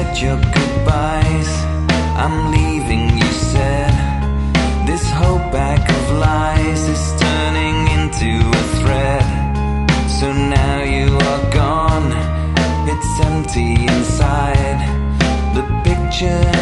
your goodbyes. I'm leaving, you said. This whole bag of lies is turning into a thread. So now you are gone, it's empty inside. The picture